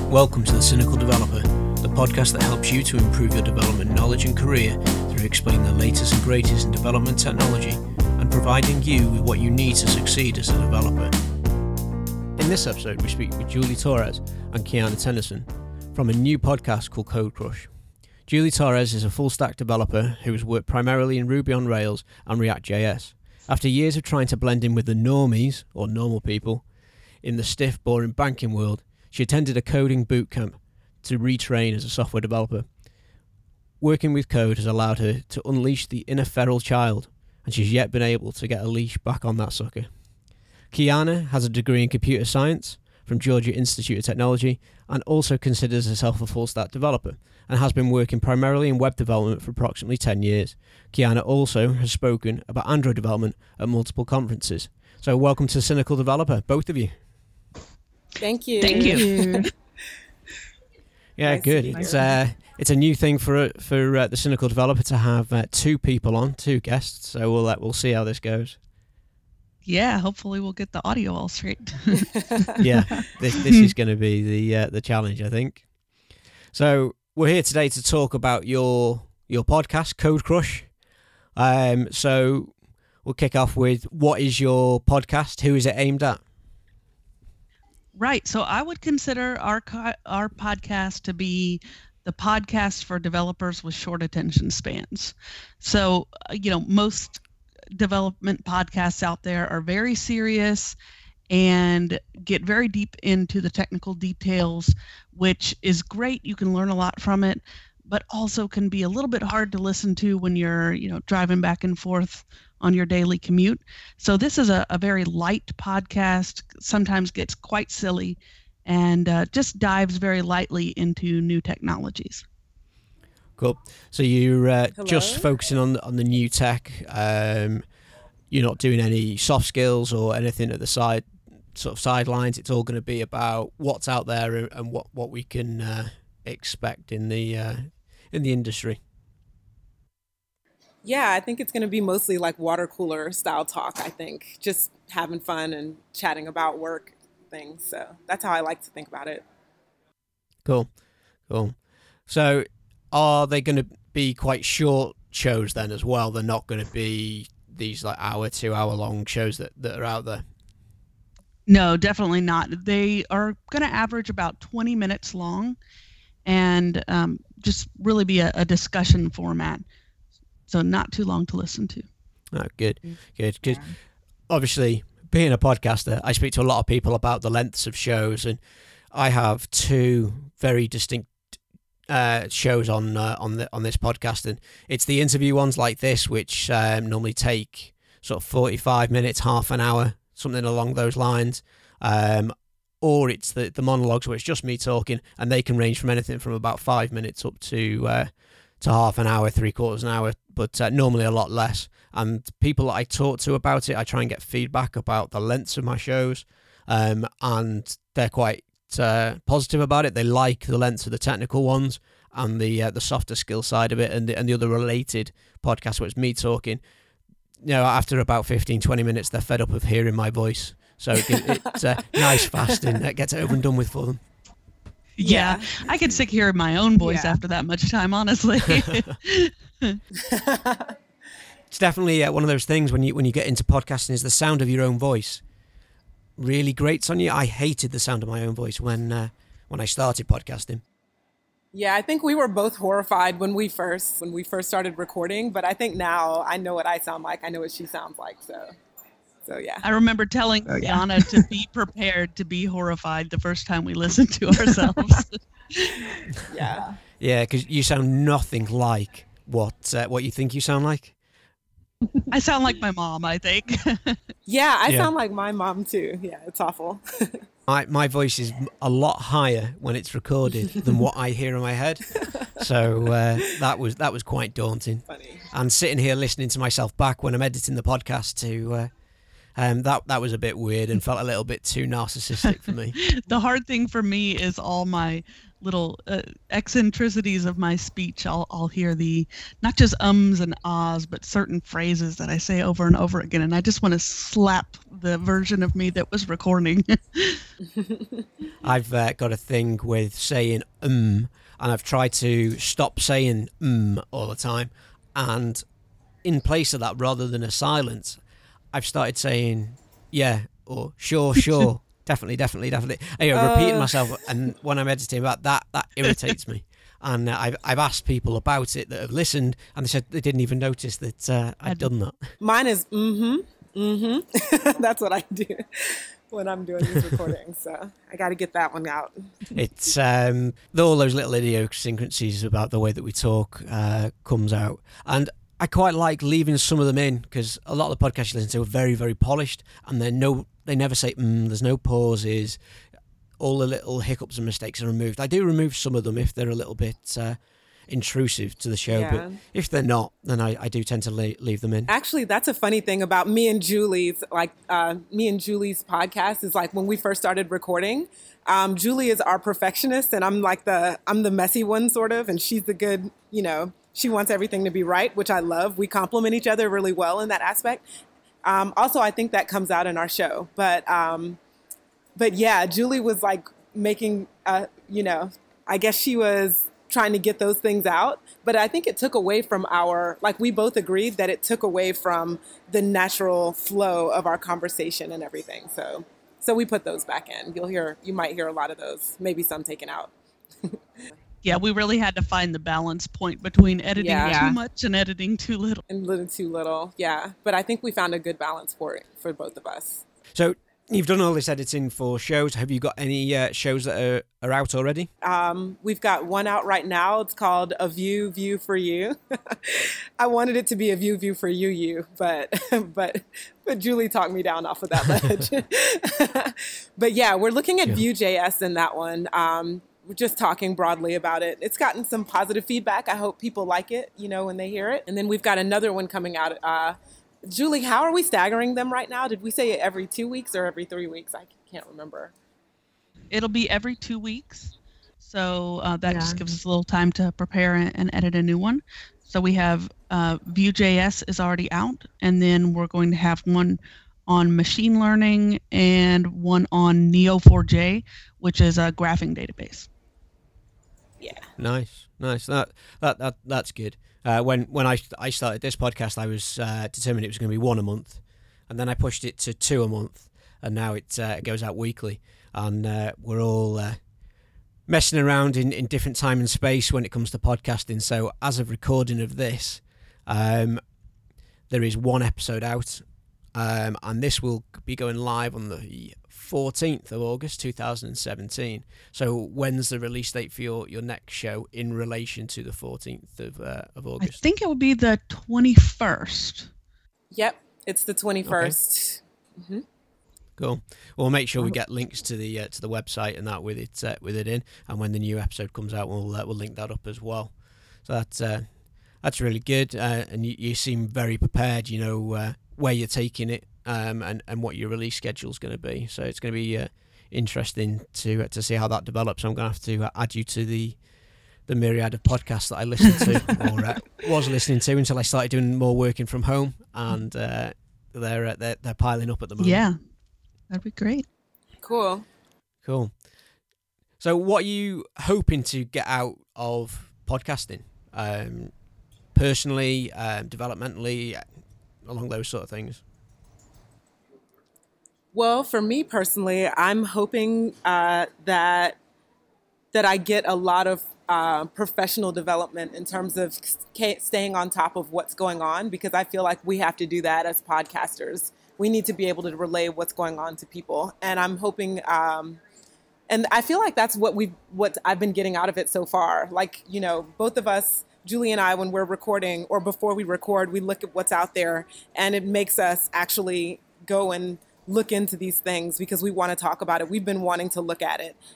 Welcome to The Cynical Developer, the podcast that helps you to improve your development knowledge and career through explaining the latest and greatest in development technology and providing you with what you need to succeed as a developer. In this episode, we speak with Julie Torres and Kiana Tennyson from a new podcast called Code Crush. Julie Torres is a full-stack developer who has worked primarily in Ruby on Rails and React.js. After years of trying to blend in with the normies, or normal people, in the stiff, boring banking world, she attended a coding bootcamp to retrain as a software developer. Working with code has allowed her to unleash the inner feral child, and she's yet been able to get a leash back on that sucker. Kiana has a degree in computer science from Georgia Institute of Technology and also considers herself a full-stack developer and has been working primarily in web development for approximately 10 years. Kiana also has spoken about Android development at multiple conferences. So welcome to Cynical Developer, both of you. Thank you. Thank you. Yeah, Nice good. to be here. It's a new thing for the Cynical Developer to have two people on, two guests. So we'll see how this goes. Yeah, hopefully we'll get the audio all straight. Yeah, this is going to be the challenge, I think. So we're here today to talk about your podcast, Code Crush. So we'll kick off with, what is your podcast? Who is it aimed at? Right. So I would consider our podcast to be the podcast for developers with short attention spans. So, most development podcasts out there are very serious and get very deep into the technical details, which is great. You can learn a lot from it, but also can be a little bit hard to listen to when you're, driving back and forth on your daily commute. So this is a very light podcast, sometimes gets quite silly, and just dives very lightly into new technologies. Cool. So you're just focusing on the new tech. You're not doing any soft skills or anything at the sidelines. It's all going to be about what's out there and what we can expect in the industry. Yeah, I think it's going to be mostly like water cooler style talk, I think. Just having fun and chatting about work things. So that's how I like to think about it. Cool. So are they going to be quite short shows then as well? They're not going to be these like 2-hour long shows that are out there? No, definitely not. They are going to average about 20 minutes long and just really be a discussion format. So not too long to listen to. Oh, good. Because obviously, being a podcaster, I speak to a lot of people about the lengths of shows, and I have two very distinct shows on this podcast, and it's the interview ones like this, which normally take sort of 45 minutes, half an hour, something along those lines, or it's the monologues where it's just me talking, and they can range from anything from about 5 minutes up to half an hour, 3/4 an hour, but normally a lot less. And people that I talk to about it, I try and get feedback about the lengths of my shows, and they're quite positive about it. They like the lengths of the technical ones and the softer skill side of it, and the other related podcasts where it's me talking. After about 15-20 minutes, they're fed up of hearing my voice, so it's nice, fast, and that gets it over and done with for them. Yeah, I get sick of hearing my own voice after that much time, honestly. It's definitely one of those things when you get into podcasting, is the sound of your own voice really grates on you. I hated the sound of my own voice when I started podcasting. Yeah, I think we were both horrified when we first started recording, but I think now I know what I sound like. I know what she sounds like. So yeah. I remember telling Kiana to be prepared to be horrified the first time we listened to ourselves. Yeah. Yeah, because you sound nothing like what you think you sound like. I sound like my mom, I think. Yeah, I sound like my mom too. Yeah, it's awful. My voice is a lot higher when it's recorded than what I hear in my head. So that was quite daunting. Funny. And sitting here listening to myself back when I'm editing the podcast to That was a bit weird and felt a little bit too narcissistic for me. The hard thing for me is all my little eccentricities of my speech. I'll hear the not just ums and ahs, but certain phrases that I say over and over again, and I just want to slap the version of me that was recording. I've got a thing with saying and I've tried to stop saying all the time, and in place of that, rather than a silence, I've started saying yeah or sure definitely, repeating myself, and when I'm editing that irritates me. And I've asked people about it that have listened, and they said they didn't even notice that I'd done that. Mine is that's what I do when I'm doing these recordings, so I got to get that one out. It's all those little idiosyncrasies about the way that we talk comes out, and I quite like leaving some of them in, because a lot of the podcasts you listen to are very, very polished, and they never say there's no pauses, all the little hiccups and mistakes are removed. I do remove some of them if they're a little bit intrusive to the show, but if they're not, then I do tend to leave them in. Actually, that's a funny thing about me and Julie's podcast is, like, when we first started recording, Julie is our perfectionist, and I'm the messy one, sort of, and she's the good, she wants everything to be right, which I love. We complement each other really well in that aspect. Also, I think that comes out in our show. But yeah, Julie was like making, I guess she was trying to get those things out. But I think it took away from we both agreed that it took away from the natural flow of our conversation and everything. So we put those back in. You might hear a lot of those, maybe some taken out. Yeah, we really had to find the balance point between editing too much and editing too little. And too little, yeah. But I think we found a good balance for both of us. So you've done all this editing for shows. Have you got any shows that are out already? We've got one out right now. It's called A View for You. I wanted it to be A View for You, but Julie talked me down off of that ledge. But yeah, we're looking at Vue.js in that one. We're just talking broadly about it. It's gotten some positive feedback. I hope people like it, when they hear it. And then we've got another one coming out. Julie, how are we staggering them right now? Did we say every 2 weeks or every 3 weeks? I can't remember. It'll be every 2 weeks. So that just gives us a little time to prepare and edit a new one. So we have Vue.js is already out, and then we're going to have one on machine learning and one on Neo4j, which is a graphing database. Yeah. Nice. That's good. When I started this podcast, I was determined it was going to be one a month, and then I pushed it to 2 a month, and now it goes out weekly. And we're all messing around in different time and space when it comes to podcasting. So as of recording of this, there is one episode out, and this will be going live on the 14th of August 2017. So when's the release date for your next show in relation to the 14th of August? I think it will be the 21st. Yep, it's the 21st. Okay. Mm-hmm. Cool. We'll make sure we get links to the website and that with it in, and when the new episode comes out, we'll link that up as well. So that's really good, and you seem very prepared. You know where you're taking it, and what your release schedule is going to be. So it's going to be interesting to see how that develops. I'm going to have to add you to the myriad of podcasts that I listen to or was listening to until I started doing more working from home, and they're piling up at the moment. Yeah. That'd be great. Cool. So what are you hoping to get out of podcasting? Personally, developmentally, along those sort of things? Well, for me personally, I'm hoping that I get a lot of professional development in terms of staying on top of what's going on, because I feel like we have to do that as podcasters. We need to be able to relay what's going on to people. And I'm hoping, and I feel like that's what I've been getting out of it so far. Like, both of us, Julie and I, when we're recording or before we record, we look at what's out there, and it makes us actually go and look into these things because we want to talk about it. We've been wanting to look at it.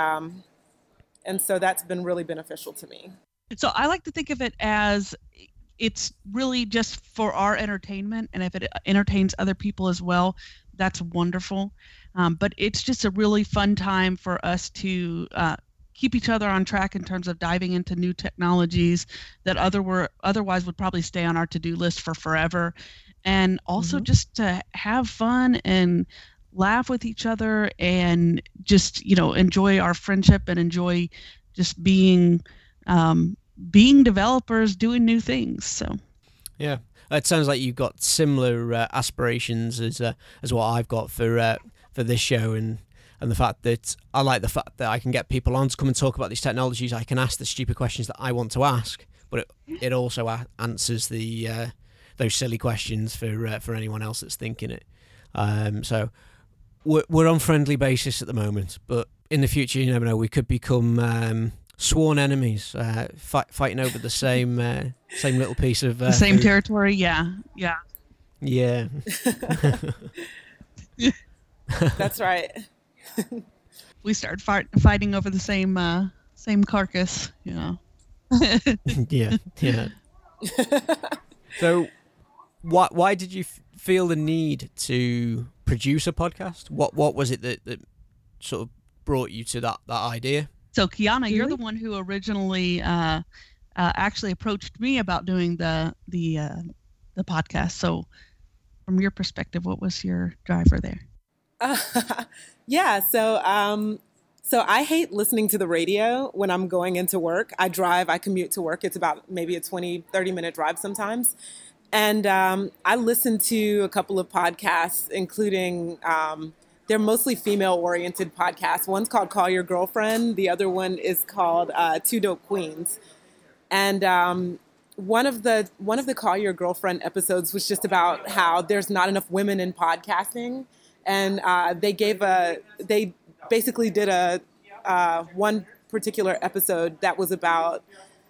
And so that's been really beneficial to me. So I like to think of it as it's really just for our entertainment, and if it entertains other people as well, that's wonderful. But it's just a really fun time for us to keep each other on track in terms of diving into new technologies that otherwise would probably stay on our to-do list for forever, and also just to have fun and laugh with each other and just enjoy our friendship and enjoy just being developers doing new things. So yeah, it sounds like you've got similar aspirations as what I've got for this show, and the fact that I like the fact that I can get people on to come and talk about these technologies. I can ask the stupid questions that I want to ask, but it also answers the those silly questions for anyone else that's thinking it. So we're on friendly basis at the moment, but in the future, you never know. We could become sworn enemies, fighting over the same little piece of the same food. territory. Yeah. That's right. We started fighting over the same carcass. Yeah. So, why did you feel the need to produce a podcast? What was it that sort of brought you to that idea? So, Kiana, you're the one who originally actually approached me about doing the podcast. So, from your perspective, what was your driver there? Yeah. So I hate listening to the radio when I'm going into work. I commute to work. It's about maybe a 20-30 minute drive sometimes. And I listen to a couple of podcasts, including they're mostly female-oriented podcasts. One's called Call Your Girlfriend. The other one is called Two Dope Queens. And one of the Call Your Girlfriend episodes was just about how there's not enough women in podcasting. And they basically did a one particular episode that was about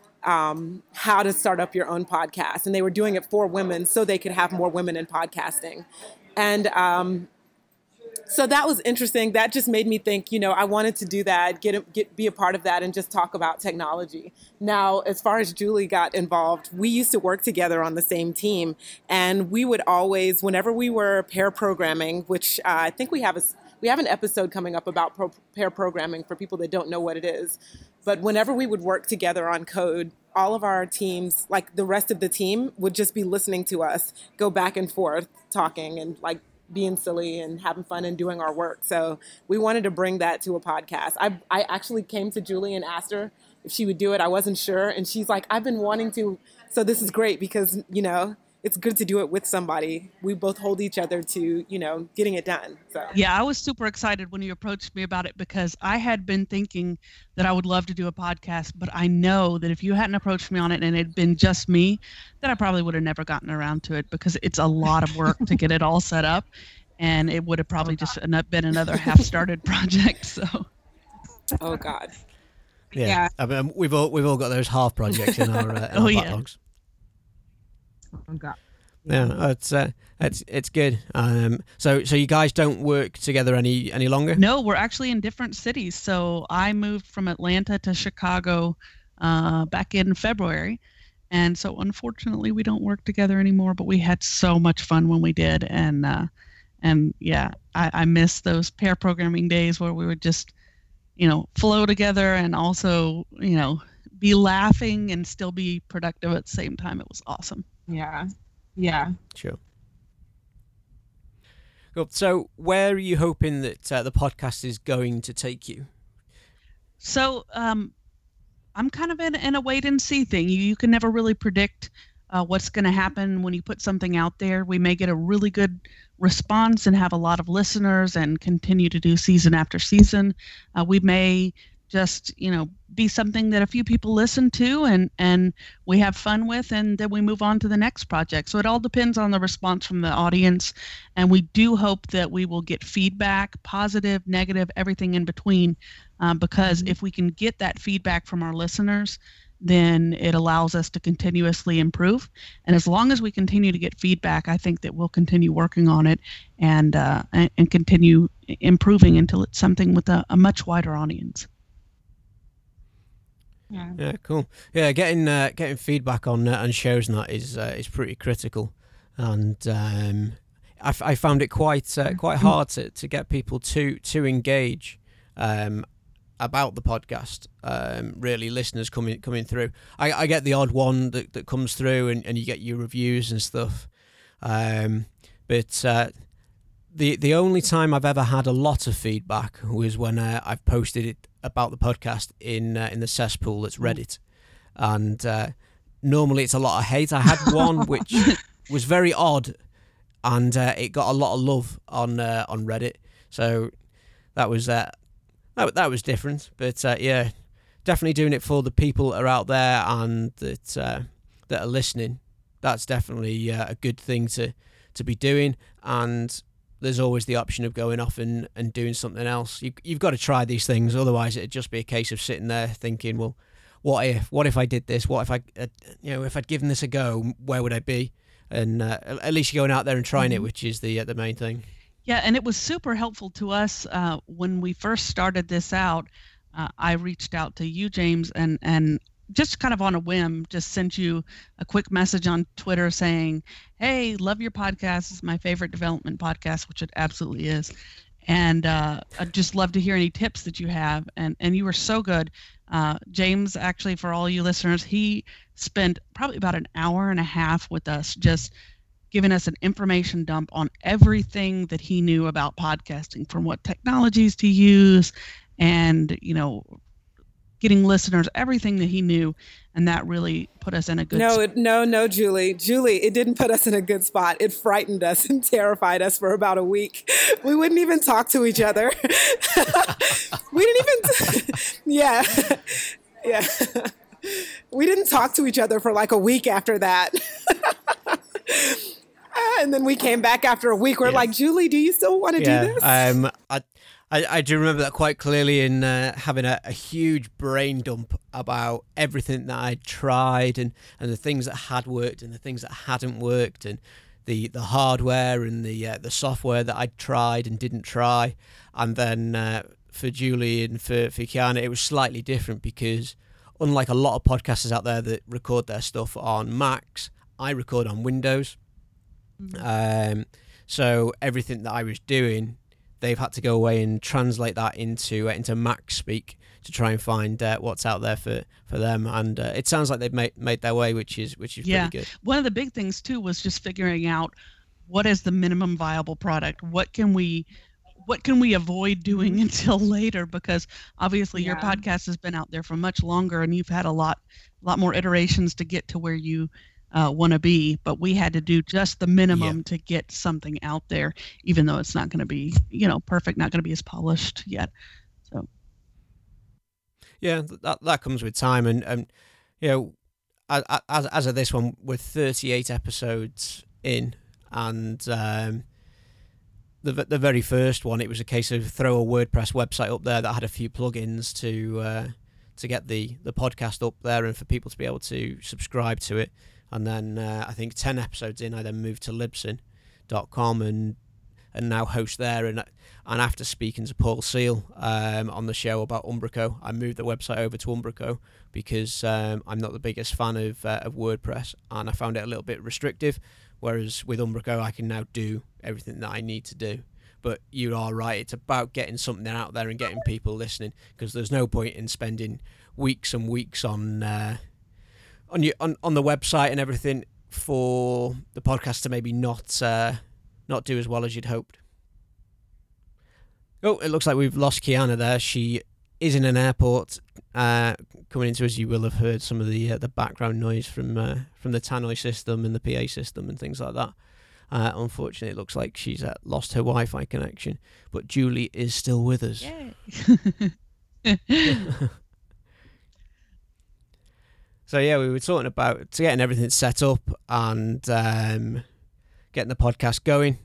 how to start up your own podcast. And they were doing it for women so they could have more women in podcasting. And so that was interesting. That just made me think, I wanted to do that, be a part of that, and just talk about technology. Now, as far as Julie got involved, we used to work together on the same team, and we would always, whenever we were pair programming, which I think we have an episode coming up about pair programming for people that don't know what it is. But whenever we would work together on code, all of our teams, like the rest of the team, would just be listening to us go back and forth, talking and like being silly and having fun and doing our work. So we wanted to bring that to a podcast. I actually came to Julie and asked her if she would do it. I wasn't sure. And she's like, I've been wanting to. So this is great because, it's good to do it with somebody. We both hold each other to, getting it done. So yeah, I was super excited when you approached me about it because I had been thinking that I would love to do a podcast, but I know that if you hadn't approached me on it and it had been just me, that I probably would have never gotten around to it because it's a lot of work to get it all set up, and it would have probably just been another half-started project. So. Oh God. Yeah. I mean, we've all got those half projects in our backlogs. Oh God. Yeah, it's good. So you guys don't work together any longer? No, we're actually in different cities. So I moved from Atlanta to Chicago back in February, and so unfortunately we don't work together anymore. But we had so much fun when we did, and yeah, I miss those pair programming days where we would just flow together and also be laughing and still be productive at the same time. It was awesome. Yeah. Sure. Cool. So where are you hoping that the podcast is going to take you? So I'm kind of in a wait and see thing. You can never really predict what's going to happen when you put something out there. We may get a really good response and have a lot of listeners and continue to do season after season. We may just be something that a few people listen to and we have fun with, and then we move on to the next project. So it all depends on the response from the audience, and we do hope that we will get feedback, positive, negative, everything in between, because if we can get that feedback from our listeners, then it allows us to continuously improve. And as long as we continue to get feedback, I think that we'll continue working on it and continue improving until it's something with a much wider audience. Yeah, cool. Yeah, getting feedback on shows and that is pretty critical, and I found it quite hard to get people to engage about the podcast. Really, listeners coming through. I get the odd one that comes through, and you get your reviews and stuff. But the only time I've ever had a lot of feedback was when I've posted it about the podcast in the cesspool that's Reddit, and normally it's a lot of hate. I had one which was very odd, and it got a lot of love on Reddit, so that was that was different. But yeah, definitely doing it for the people that are out there and that are listening. That's definitely a good thing to be doing, and there's always the option of going off and doing something else. You've got to try these things, otherwise it'd just be a case of sitting there thinking, well, what if I did this? What if I, if I'd given this a go, where would I be? And at least you're going out there and trying it, which is the main thing. Yeah, and it was super helpful to us when we first started this out. I reached out to you, James, and just kind of on a whim, just sent you a quick message on Twitter saying, hey, love your podcast. It's my favorite development podcast, which it absolutely is. And I'd just love to hear any tips that you have. And you were so good. James, actually, for all you listeners, he spent probably about an hour and a half with us, just giving us an information dump on everything that he knew about podcasting, from what technologies to use and, getting listeners, everything that he knew, and that really put us in a good spot. No, Julie, it didn't put us in a good spot. It frightened us and terrified us for about a week. We wouldn't even talk to each other. We didn't even, yeah. We didn't talk to each other for like a week after that. And then we came back after a week. We're like, Julie, do you still want to do this? I do remember that quite clearly, in having a huge brain dump about everything that I'd tried and the things that had worked and the things that hadn't worked, and the hardware and the software that I'd tried and didn't try. And then for Julie and for Kiana, it was slightly different, because unlike a lot of podcasters out there that record their stuff on Macs, I record on Windows. So everything that I was doing, they've had to go away and translate that into Mac speak to try and find what's out there for them. And it sounds like they've made their way, which is pretty good. One of the big things too was just figuring out what is the minimum viable product. What can we avoid doing until later? Because obviously your podcast has been out there for much longer, and you've had a lot more iterations to get to where you want to be, but we had to do just the minimum to get something out there, even though it's not going to be, perfect, not going to be as polished yet. So, yeah, that comes with time, and as of this one, we're 38 episodes in, and the very first one, it was a case of throw a WordPress website up there that had a few plugins to get the podcast up there and for people to be able to subscribe to it. And then I think 10 episodes in, I then moved to Libsyn.com and now host there. And after speaking to Paul Seal on the show about Umbraco, I moved the website over to Umbraco because I'm not the biggest fan of WordPress, and I found it a little bit restrictive. Whereas with Umbraco, I can now do everything that I need to do. But you are right; it's about getting something out there and getting people listening, because there's no point in spending weeks and weeks on the website and everything for the podcast to maybe not do as well as you'd hoped. Oh, it looks like we've lost Kiana there. She is in an airport coming into us. You will have heard some of the background noise from the tannoy system and the PA system and things like that. Unfortunately, it looks like she's lost her Wi-Fi connection, but Julie is still with us. Yay. So yeah, we were talking about getting everything set up and getting the podcast going,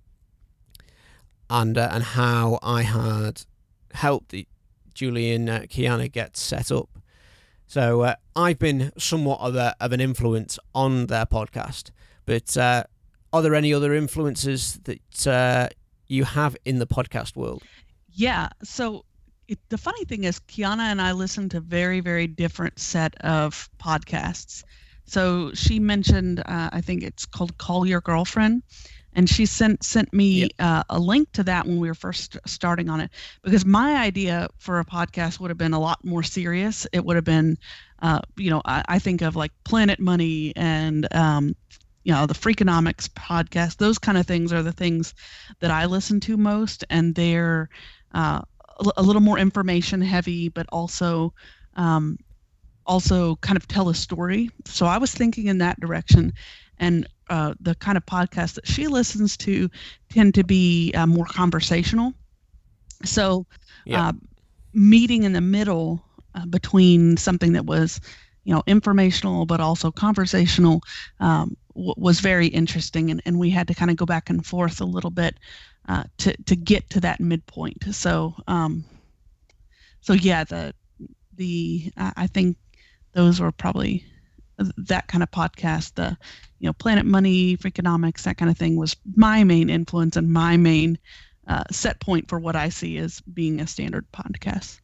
and how I had helped Julie and Kiana get set up. So I've been somewhat of an influence on their podcast, but are there any other influences that you have in the podcast world? Yeah. So the funny thing is, Kiana and I listen to very, very different set of podcasts. So she mentioned, I think it's called Call Your Girlfriend, and she sent me a link to that when we were first starting on it, because my idea for a podcast would have been a lot more serious. It would have been, I think of like Planet Money and the Freakonomics podcast. Those kind of things are the things that I listen to most, and they're a little more information heavy, but also kind of tell a story. So I was thinking in that direction, and the kind of podcasts that she listens to tend to be more conversational. So meeting in the middle between something that was, informational but also conversational was very interesting, and we had to kind of go back and forth a little bit to get to that midpoint. So yeah, I think those were probably that kind of podcast. The Planet Money, Freakonomics, that kind of thing was my main influence and my main set point for what I see as being a standard podcast.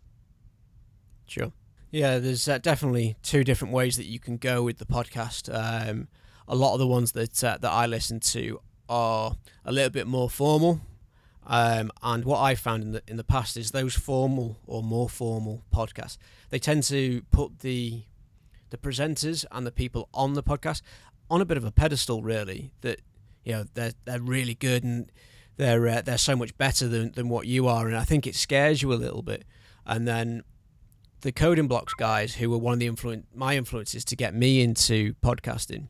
Sure. Yeah, there's definitely two different ways that you can go with the podcast. A lot of the ones that I listen to are a little bit more formal, and what I found in the past is those formal or more formal podcasts, they tend to put the presenters and the people on the podcast on a bit of a pedestal, really, that they're really good and they're so much better than what you are, and I think it scares you a little bit. And then the Coding Blocks guys, who were one of the my influences to get me into podcasting,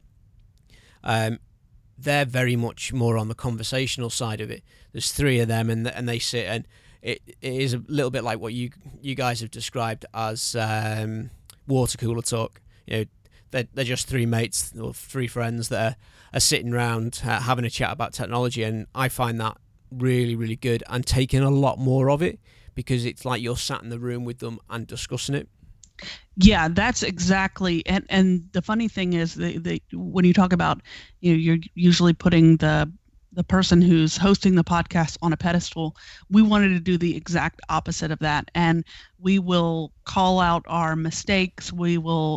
they're very much more on the conversational side of it. There's three of them, and they sit, and it is a little bit like what you guys have described as water cooler talk. They're just three mates or three friends that are sitting around having a chat about technology, and I find that really, really good, and taking a lot more of it, because it's like you're sat in the room with them and discussing it. Yeah, that's exactly. And the funny thing is, when you talk about, you're usually putting the person who's hosting the podcast on a pedestal. We wanted to do the exact opposite of that, and we will call out our mistakes. We will,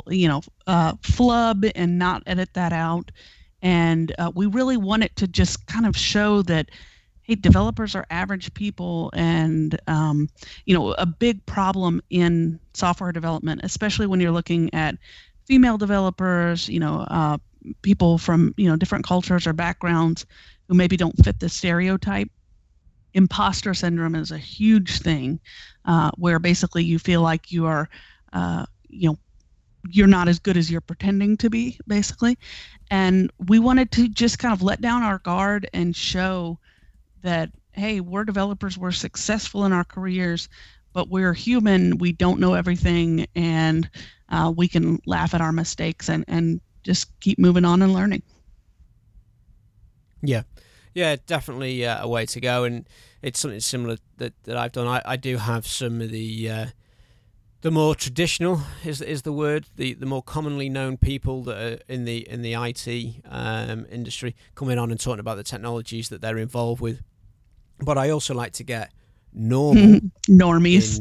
flub and not edit that out, and we really want it to just kind of show that, hey, developers are average people, and a big problem in software development, especially when you're looking at female developers, people from different cultures or backgrounds who maybe don't fit the stereotype. Imposter syndrome is a huge thing, where basically you feel like you are, you're not as good as you're pretending to be, basically. And we wanted to just kind of let down our guard and show that, hey, we're developers, we're successful in our careers, but we're human, we don't know everything, and we can laugh at our mistakes and just keep moving on and learning. Yeah, definitely a way to go, and it's something similar that I've done. I do have some of the more traditional is the word, the more commonly known people that are in the IT industry coming on and talking about the technologies that they're involved with. But I also like to get normal normies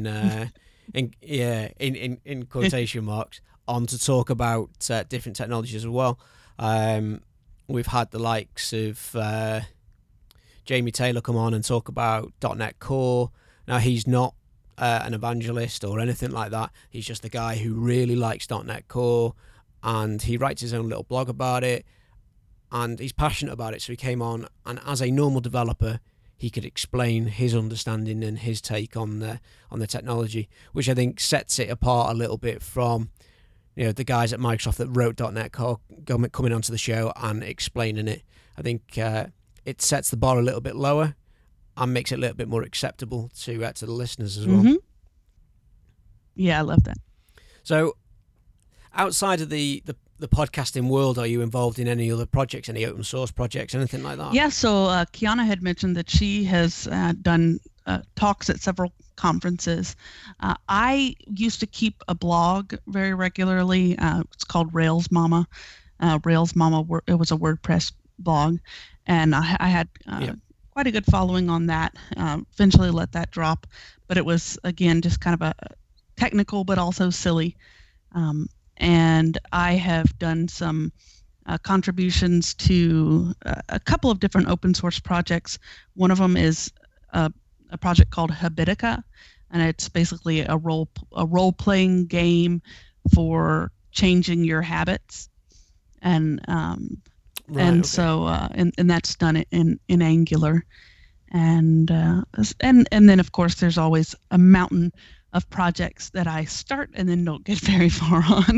in quotation marks on to talk about different technologies as well. We've had the likes of Jamie Taylor come on and talk about .NET Core. Now, he's not an evangelist or anything like that. He's just a guy who really likes .NET Core, and he writes his own little blog about it, and he's passionate about it. So he came on, and as a normal developer, he could explain his understanding and his take on the technology, which I think sets it apart a little bit from the guys at Microsoft that wrote .NET Core coming onto the show and explaining it. I think it sets the bar a little bit lower and makes it a little bit more acceptable to the listeners as well. Mm-hmm. Yeah, I love that. So, outside of the podcasting world, are you involved in any other projects, any open source projects, anything like that? Yeah, so Kiana had mentioned that she has done talks at several conferences. I used to keep a blog very regularly. It's called Rails Mama. Rails Mama, it was a WordPress blog, and I had quite a good following on that. Eventually let that drop, but it was, again, just kind of a technical but also silly. And I have done some contributions to a couple of different open source projects. One of them is a project called Habitica, and it's basically a role playing game for changing your habits, and so that's done in Angular, and then of course there's always a mountain of projects that I start and then don't get very far on.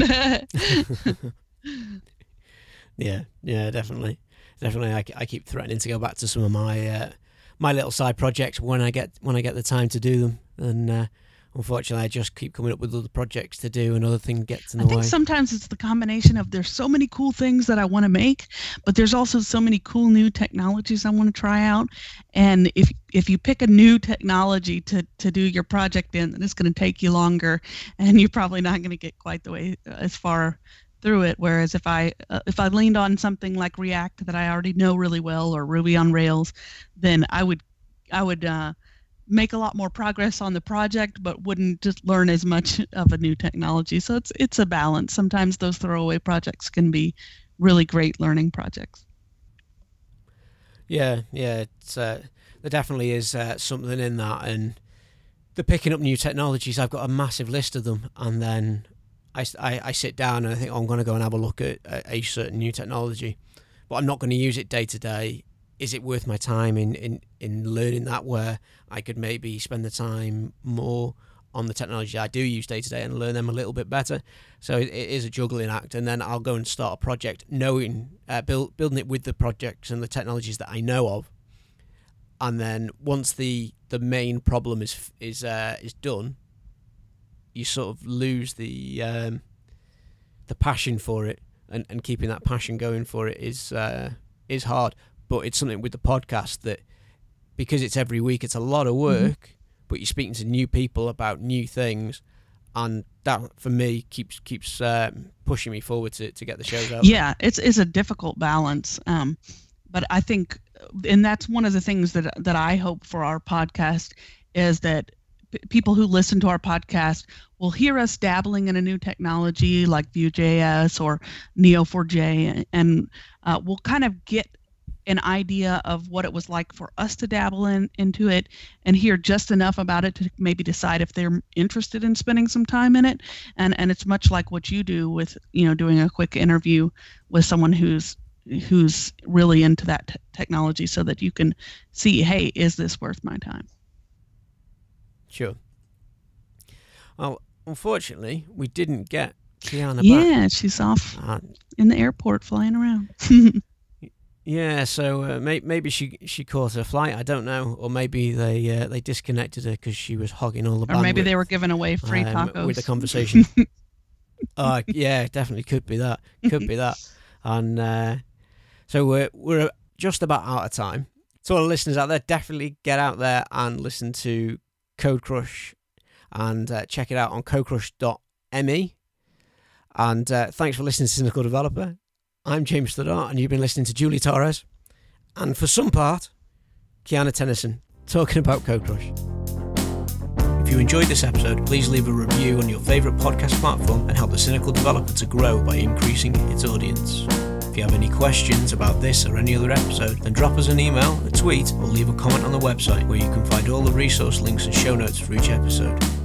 Yeah, definitely. I keep threatening to go back to some of my my little side projects when I get the time to do them, and unfortunately I just keep coming up with other projects to do and other things get in the way. I think sometimes it's the combination of there's so many cool things that I want to make, but there's also so many cool new technologies I want to try out, and if you pick a new technology to do your project in, then it's going to take you longer, and you're probably not going to get quite the way as far through it. Whereas if I leaned on something like React that I already know really well, or Ruby on Rails, then I would make a lot more progress on the project, but wouldn't just learn as much of a new technology. So it's a balance. Sometimes those throwaway projects can be really great learning projects. Yeah, it's there definitely is something in that, and the picking up new technologies. I've got a massive list of them, and then I sit down and I think, I'm going to go and have a look at a certain new technology, but I'm not going to use it day to day. Is it worth my time in learning that, where I could maybe spend the time more on the technology I do use day to day and learn them a little bit better? So it is a juggling act, and then I'll go and start a project knowing, building it with the projects and the technologies that I know of, and then once the main problem is done, you sort of lose the passion for it, and keeping that passion going for it is hard. But it's something with the podcast that, because it's every week, it's a lot of work, but you're speaking to new people about new things, and that for me keeps pushing me forward to get the shows out. Yeah, it's a difficult balance, but I think, and that's one of the things that I hope for our podcast, is that people who listen to our podcast will hear us dabbling in a new technology like Vue.js or Neo4j, and we'll kind of get an idea of what it was like for us to dabble into it, and hear just enough about it to maybe decide if they're interested in spending some time in it. And it's much like what you do with, doing a quick interview with someone who's really into that technology, so that you can see, hey, is this worth my time? Sure. Well, unfortunately, we didn't get Kiana back. Yeah, she's off in the airport flying around. Yeah, so maybe she caught her flight. I don't know, or maybe they disconnected her because she was hogging all the bandwidth. Or maybe they were giving away free tacos with the conversation. Yeah, definitely could be that. And so we're just about out of time. So all the listeners out there, definitely get out there and listen to Code Crush, and check it out on codecrush.me. And thanks for listening to Cynical Developer. I'm James Stoddart, and you've been listening to Julie Torres, and for some part, Kiana Tennyson, talking about Code Crush. If you enjoyed this episode, please leave a review on your favourite podcast platform and help the Cynical Developer to grow by increasing its audience. If you have any questions about this or any other episode, then drop us an email, a tweet, or leave a comment on the website, where you can find all the resource links and show notes for each episode.